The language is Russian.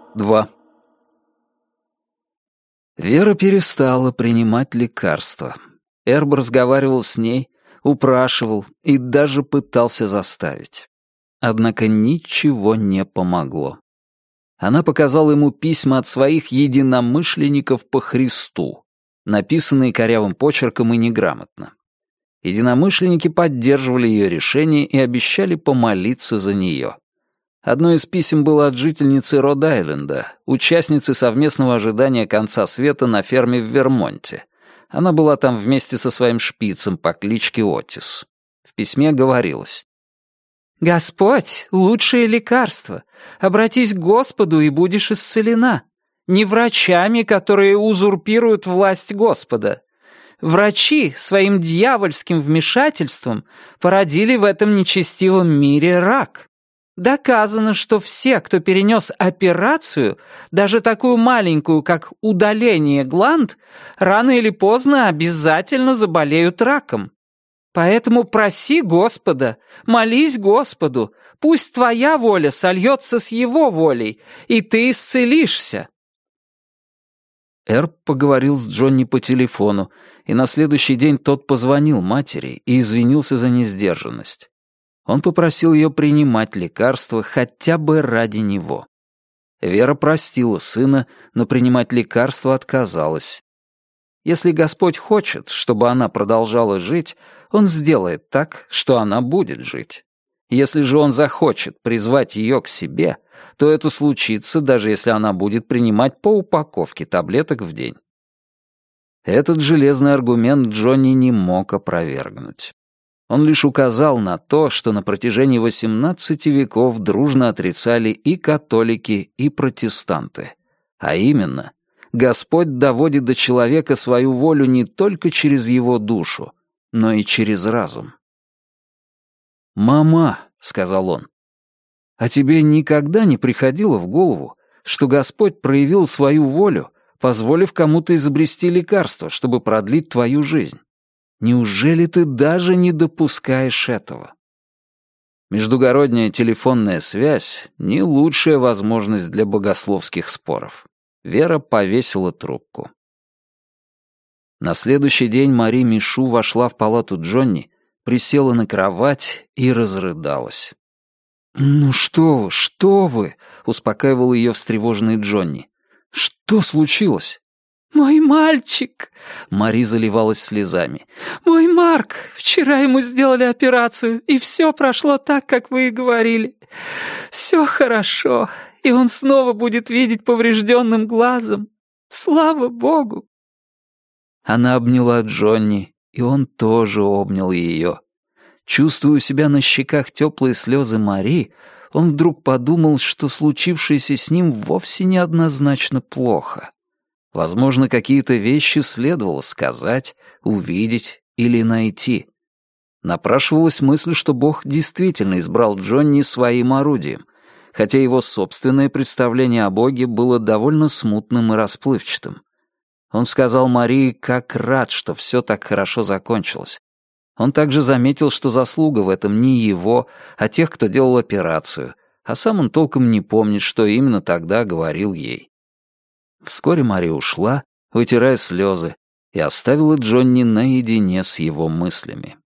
2. Вера перестала принимать лекарства. Эрб разговаривал с ней, упрашивал и даже пытался заставить. Однако ничего не помогло. Она показала ему письма от своих единомышленников по Христу, написанные корявым почерком и неграмотно. Единомышленники поддерживали ее решение и обещали помолиться за нее. Одно из писем было от жительницы Род-Айленда, участницы совместного ожидания конца света на ферме в Вермонте. Она была там вместе со своим шпицем по кличке Отис. В письме говорилось: «Господь — лучшее лекарство. Обратись к Господу, и будешь исцелена. Не врачами, которые узурпируют власть Господа. Врачи своим дьявольским вмешательством породили в этом нечестивом мире рак. Доказано, что все, кто перенес операцию, даже такую маленькую, как удаление гланд, рано или поздно обязательно заболеют раком. Поэтому проси Господа, молись Господу, пусть твоя воля сольется с Его волей, и ты исцелишься». Эрб поговорил с Джонни по телефону, и на следующий день тот позвонил матери и извинился за несдержанность. Он попросил ее принимать лекарства хотя бы ради него. Вера простила сына, но принимать лекарства отказалась. Если Господь хочет, чтобы она продолжала жить, Он сделает так, что она будет жить. Если же Он захочет призвать ее к себе, то это случится, даже если она будет принимать по упаковке таблеток в день. Этот железный аргумент Джонни не мог опровергнуть. Он лишь указал на то, что на протяжении 18 веков дружно отрицали и католики, и протестанты. А именно, Господь доводит до человека свою волю не только через его душу, но и через разум. «Мама», — сказал он, — «а тебе никогда не приходило в голову, что Господь проявил свою волю, позволив кому-то изобрести лекарство, чтобы продлить твою жизнь? Неужели ты даже не допускаешь этого?» Междугородняя телефонная связь — не лучшая возможность для богословских споров. Вера повесила трубку. На следующий день Мари Мишу вошла в палату Джонни, присела на кровать и разрыдалась. «Ну что вы?» — успокаивал ее встревоженный Джонни. «Что случилось?» «Мой мальчик!» — Мари заливалась слезами. «Мой Марк! Вчера ему сделали операцию, и все прошло так, как вы и говорили. Все хорошо, и он снова будет видеть поврежденным глазом. Слава Богу!» Она обняла Джонни, и он тоже обнял ее. Чувствуя у себя на щеках теплые слезы Мари, он вдруг подумал, что случившееся с ним вовсе не однозначно плохо. Возможно, какие-то вещи следовало сказать, увидеть или найти. Напрашивалась мысль, что Бог действительно избрал Джонни своим орудием, хотя его собственное представление о Боге было довольно смутным и расплывчатым. Он сказал Марии, как рад, что все так хорошо закончилось. Он также заметил, что заслуга в этом не его, а тех, кто делал операцию, а сам он толком не помнит, что именно тогда говорил ей. Вскоре Мария ушла, вытирая слезы, и оставила Джонни наедине с его мыслями.